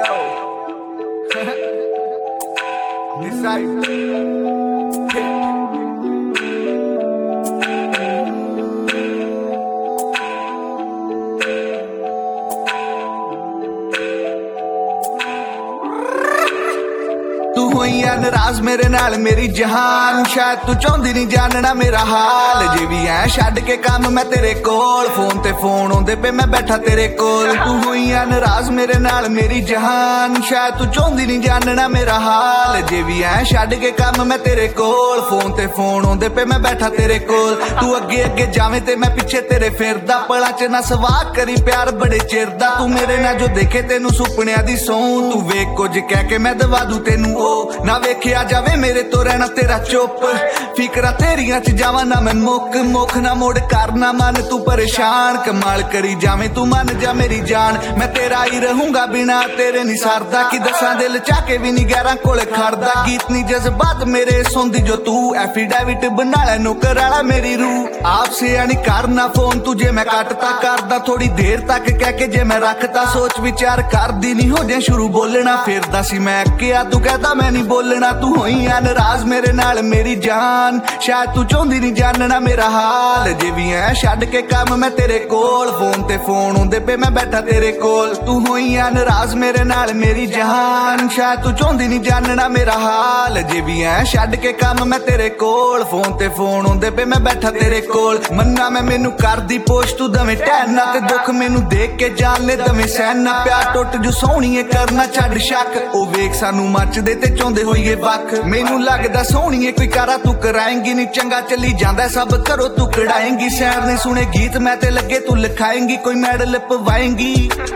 तू होई है नाराज मेरे नाल मेरी जहान, शायद तू चाहती नहीं जानना मेरा हाल। जे भी है छड्ड के काम मैं तेरे कोल, फोन ते फोन आउंदे पे मैं बैठा तेरे कोल। तू होई है नाराज मेरे नाल मेरी जहान, शायद तू चाहती नहीं जानना मेरा हाल। जे भी है छड्ड के काम मैं तेरे कोल, फोन ते फोन आउंदे पे मैं बैठा तेरे कोल। तू अगे अगे जावे ते मैं पिछे तेरे फिरदा, पला च ना सवाह करी प्यार बड़े चिर दा। तू मेरे ना जो देखे तेनू सुपनिया दी सौं, तू वेख कुछ कह के मैं दवा दूं तेनू ना वेखिया जावे मेरे तो रहना तेरा चुप। फिकरा तेरिया च जावा ना मैं मुक मुख ना मोड़ करना मन तू परेशान। कमाल करी जावे तू मन जा मेरी जान, मैं तेरा ही रहूंगा बिना तेरे नहीं सरदा। कि दसा दिल चाके भी नहीं गैरा कोल खड़दा, गीत नहीं जज्बात मेरे सुनदी जो तू। एफिडेविट बना लै नौकर वाला मेरी रूह, आपसे यानी करना फोन तुझे मैं कटता करदा थोड़ी देर तक कह के जे मैं रखता। सोच विचार करदी नहीं हो जे शुरू बोलना, फिरदा सी मैं क्या तू कहता मैं नहीं बोलना। तू होई है नाराज मेरे नाल मेरी जान, शायद तू चाहती नहीं जानना मेरा हाल। जे भी है छड्ड के काम मैं तेरे कोल, फोन ते फोन आउंदे पे मैं बैठा तेरे कोल। तू होई है नाराज मेरे नाल मेरी जान, शायद तू चाहती नहीं जानना मेरा हाल। जे भी है छड्ड के काम मैं तेरे कोल, फोन ते फोन आउंदे पे मैं बैठा तेरे कोल। मन्ना मैं मैनू करदी पोश तू दਵੇਂ टहना, ते दुख मैनू देख के जान ले दਵੇਂ सहना। प्यार टुट जू सोहणीए करना छड्ड शक, ओ वेख सानू मचदे ते चाहुंदे होईए वख। मैनू लगदा सोहणीए कोई कारा तू कराएंगी नहीं, चंगा चली जांदा सब करो तू कड़ाएंगी। सैर ने सुने गीत मैं ते लगे तू लिखाएंगी, कोई मैडल पवाएंगी।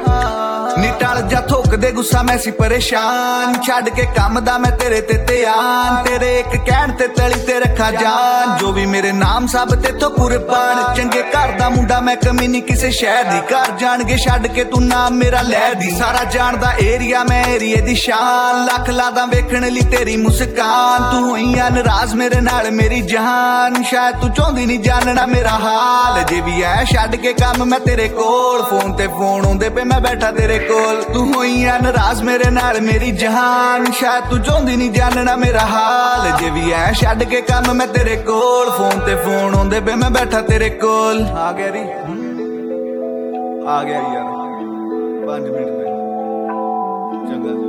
नी टल जा थोक दे गुस्सा मैं सी परेशान, छड्ड के काम दा मैं तेरे ते ध्यान। तेरे एक कहण ते तली ते रखा जान, जो भी मेरे नाम सब ते तो कुर्बान। चंगे घर दा मुंडा मैं कमी नहीं किसे शहर दी, घर जाणगे छड्ड के तू नाम मेरा लै दी। सारा जानदा एरिया मैं एरिए दी शान, लख लादा वेखण लई तेरी मुस्कान। तू होई है नाराज मेरे नाल मेरी जान, शायद तू चाहती नहीं जानना मेरा हाल। जे भी है छड्ड के काम मैं तेरे कोल, फोन ते फोन आउंदे पे मैं बैठा तेरे कोल। तू होई है नाराज मेरे नाल मेरी जान, शायद तू चाहती नहीं जानना मेरा हाल। जे भी है छड्ड के काम मैं तेरे कोल, फोन ते फोन आउंदे पे मैं बैठा तेरे कोल। आ गया री आ गया यार 5 मिनट में चंगा।